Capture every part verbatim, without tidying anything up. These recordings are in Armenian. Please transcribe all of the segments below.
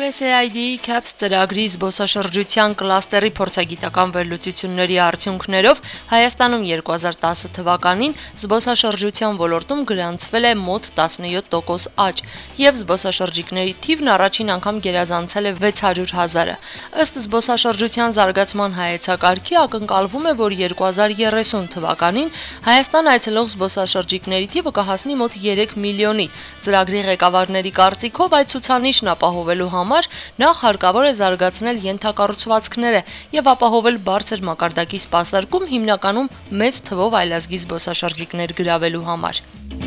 յու էս էյ այ դի-ի Caps ծրագրի զբոսաշրջության կլաստերի փորձագիտական վերլուծությունների արդյունքներով Հայաստանում երկու հազար տասը թվականին զբոսաշրջության ոլորտում գրանցվել է մոտ տասնյոթ տոկոս աճ, եւ զբոսաշրջիկների թիվն առաջին անգամ գերազանցել է վեց հարյուր հազարը։ Ըստ զբոսաշրջության զարգացման հայեցակարգի ակնկալվում է, որ երկու հազար երեսուն թվականին Հայաստան այցելող զբոսաշրջիկների թիվը կհասնի մոտ երեք միլիոնի։ Ծրագրի ղեկավարների կարծիքով այդ ցուցանիշն ապահովելու համար նախ հարկավոր է զարգացնել ենթակառուցվածքները եւ ապահովել բարձր մակարդակի սպասարկում հիմնականում մեծ թվով այլազգի զբոսաշրջիկներ գրավելու համար։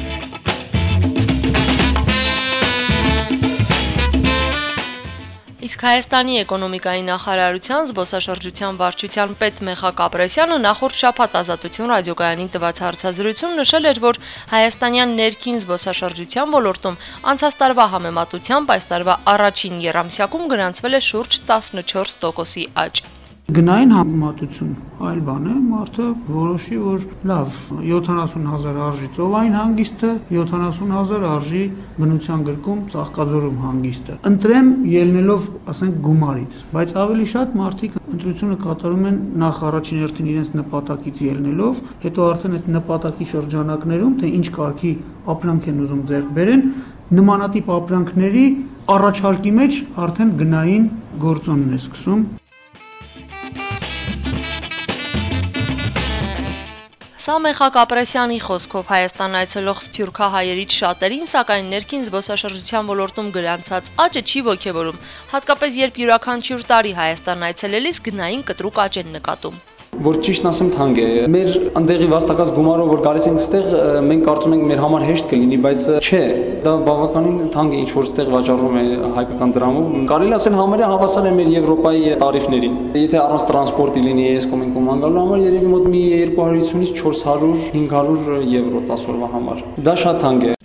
Իսկ Հայաստանի էկոնոմիկայի նախարարության զբոսաշրջության վարչության պետ Մեխակ Ապրեսյանը նախորդ շաբաթ Ազատություն ռադիոկայանին տված հարցազրույցում նշել էր, որ հայաստանյան ներքին զբոսաշրջության ոլորտում անցած տարվա համեմատությամբ այս տարվա առաջին եռամսյակում գրանցվել է շուրջ տասնչորս տոկոսի աճ։ Գնային համեմատություն այլ բան է, մարդը որոշի, որ լավ, յոթանասուն հազար արժի ծովային հանգիստը, յոթանասուն հազար արժի բնության գրկում Ծաղկաձորում հանգիստը։ Ընտրեմ ելնելով, ասենք, գումարից, բայց ավելի շատ մարդիկ ընտրությունը կատարում են նախ առաջին հերթին իրենց նպատակից ելնելով, հետո արդեն այդ նպատակի շրջանակներում, թե ինչ կարգի ապրանք են ուզում ձեռք բերեն, նմանատիպ ապրանքների առաջարկի մեջ արդեն գնային գործոնն է սկսում։ Սա Մեխակ Ապրեսյանի խոսքով Հայաստան այցելող սփյուռքահայերից շատերին, սակայն ներքին զբոսաշրջության ոլորտում գրանցած աճը չի ոգևորում, հատկապես երբ յուրաքանչյուր տարի Հայաստան այցելելիս գնային կտրուկ աճ են նկատում։ Որ ճիշտ ասեմ թանկ է։ Մեր ընդեղի վաստակած գումարով որ գալիս ենք ստեղ, մենք կարծում ենք մեր համար հեշտ կլինի, բայց չէ, դա բավականին թանկ է ինչ որ ստեղ վաճառվում է հայկական դրամով։ Կարելի ասել համարյա հավասար է մեր Եվրոպայի տարիֆներին։ Եթե առանց տրանսպորտի լինի էս կոմենկոմ անգալու համար երևի մոտ մի երկու հարյուրից չորս հարյուր հինգ հարյուր եվրո տասը օրվա համար։ Դա շատ թանկ է։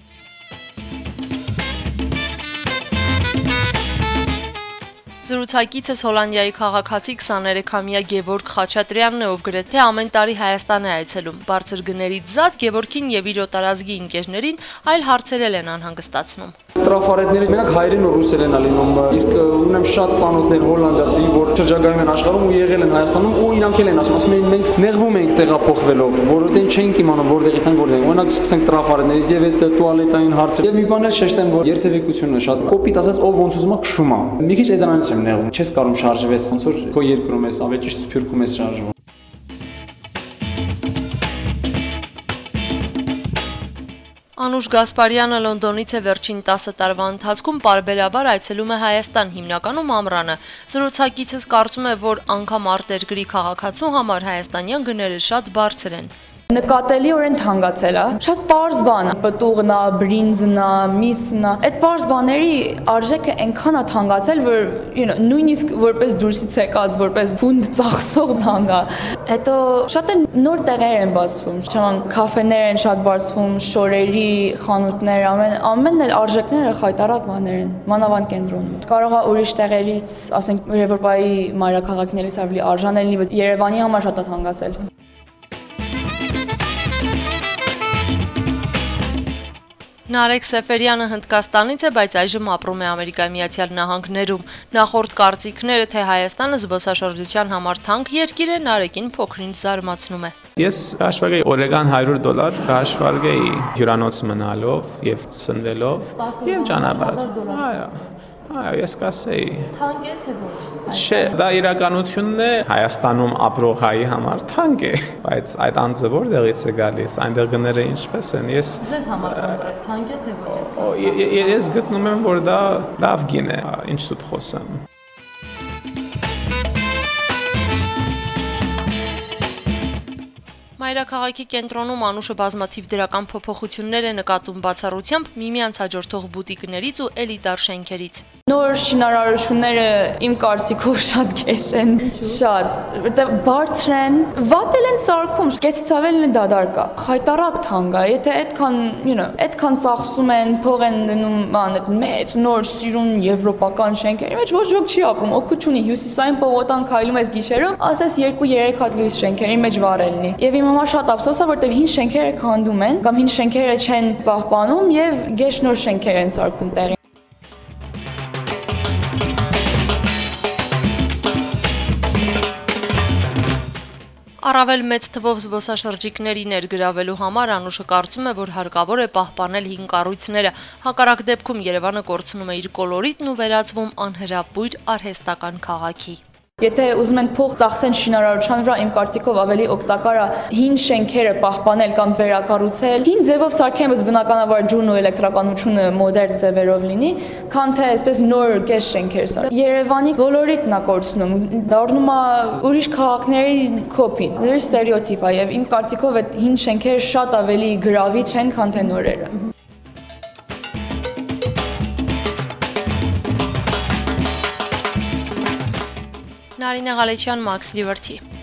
Զրուցակիցս Հոլանդիայի քաղաքացի քսաներեքամյա Գևորգ Խաչատրյանն է, ով գրեթե ամեն տարի Հայաստան է այցելում։ Բարձր գներից զատ Գևորգին եւ իր օտարազգի ընկերներին այլ հարցեր են անհանգստացնում։ Տրաֆարետները մենակ հայերեն ու ռուսերեն են լինում, իսկ ունեմ շատ ծանոթներ հոլանդացի, որ շրջագայում են աշխարհում ու եղել են Հայաստանում ու իրանք էլ են ասում, ասում են մենք նեղվում ենք տեղափոխվելով, որովհետեւ չենք իմանում որտեղից են որտեղ։ Օրինակ սկսենք տրաֆարետներից եւ այդ տուալետային հարցը։ Եվ մի բան էլ շեշտեմ, որ երթևեկությունը շատ կոպիտ ասած ով ոնց ուզում է քշում է։ Մի քիչ էդրանից եմ նեղվում։ Չես կարող շարժվես, ոնց որ քո երկրում ես, ավելի ճիշտ սփյուռքում ես շարժվում։ Անուշ Գասպարյանը Լոնդոնից է վերջին տասը տարվա ընթացքում պարբերաբար այցելում է Հայաստան, հիմնականում ամռանը։ Զրուցակիցս կարծում է, որ անգամ արտերկրի քաղաքացու համար հայաստանյան գները շատ բարձր են։ Նկատելիորեն թանկացել է։ Շատ պարզ բան, պտուղն է, բրինձն է, միսն է։ Այդ պարզ բաների արժեքը այնքան է թանկացել, որ you know, նույնիսկ որպես դուրսից եկած, որպես ֆունդ ծախսող թանկ է։ Հետո շատ են նոր տեղեր են բացվում, չեմ, կաֆեներ են շատ բացվում, շորերի խանութներ, ամեն ամենն էլ արժեքները խայտարակ բաներ են, մանավանդ կենտրոնում։ Կարող է ուրիշ տեղերից, ասենք Եվրոպայի մայրաքաղաքներից ավելի արժան լինի, բայց Երևանի համար շատ է թանկացել։ Նարեկ Սեֆերյանը Հնդկաստանից է, բայց այժմ ապրում է Ամերիկայի Միացյալ Նահանգներում։ Նախորդ կարծիքները, թե Հայաստանը զբոսաշրջության համար թանկ երկիր է, Նարեկին փոքրինչ զարմացնում է։ Ես հաշվարկեի օրական հարյուր դոլար, հաշվարկեի հյուրանոց մնալով եւ սնվելով եւ ճանապարհ։ Այո։ Այո, ես կասեի։ Թանկ է թե ոչ։ Չէ, դա իրականությունն է Հայաստանում ապրող հայի համար թանկ է, բայց այդ անձը որտեղից է գալիս, այնտեղ գները ինչպես են։ Ես Ձեզ համար թանկ է թե ոչ։ Ես գտնում եմ, որ դա լավ գին է, ինչ սուտ խոսեմ։ Մայրաքաղաքի կենտրոնում Անուշը բազմաթիվ դրական փոփոխություններ է նկատում բացառությամբ միմյանց հաջորդող բուտիկներից ու էլիտար շենքերից։ Նոր շինարարությունները իմ կարծիքով շատ քեշ են, շատ, որտեղ բարձր են, վատ են սարքում, կեսից ավելի դադար կա։ Խայտարակ թանկ է, եթե այդքան, you know, այդքան ծախսում են, փող են դնում, ման այդ մեծ նոր սիրուն եվրոպական շենքերի մեջ ոչ ոք չի ապրում, օգուտ չունի, հյուսիսային պողոտան քայլում ես գիշերով, ասես երկու երեք հատ լույս շենքերի մեջ վառելնի։ Եվ իմ համար շատ ափսոս է, որտեղ հին շենքերը քանդում են, կամ հին շենքերը չեն պահպանում եւ գեշ նոր շենքեր են սարքում տեղի Առավել մեծ թվով զբոսաշրջիկների ներգրավելու համար Անուշը կարծում է, որ հարկավոր է պահպանել հին կառույցները, հակառակ դեպքում Երևանը կորցնում է իր կոլորիտն ու վերածվում անհրապույր արհեստական քաղաքի։ Եթե ուզում են փող ծախսեն շինարարության վրա, իմ կարծիքով ավելի օգտակար է հին շենքերը պահպանել կամ վերակառուցել, հին ձևով սարքեն, բայց բնականաբար ջուրն ու էլեկտրականությունը մոդեռն ձևերով լինի, քան թե այսպես նոր կես շենքեր սարք։ Երևանի ոլորիտն է կորցնում, դառնում է ուրիշ քաղաքների կոպի, ուրիշ ստերեոտիպ է, եւ իմ կարծիքով այդ հին շենքերը շատ ավելի գրավիչ են, քան թե նորերը։ Նարինե Ղալեչյան, Max Liberty։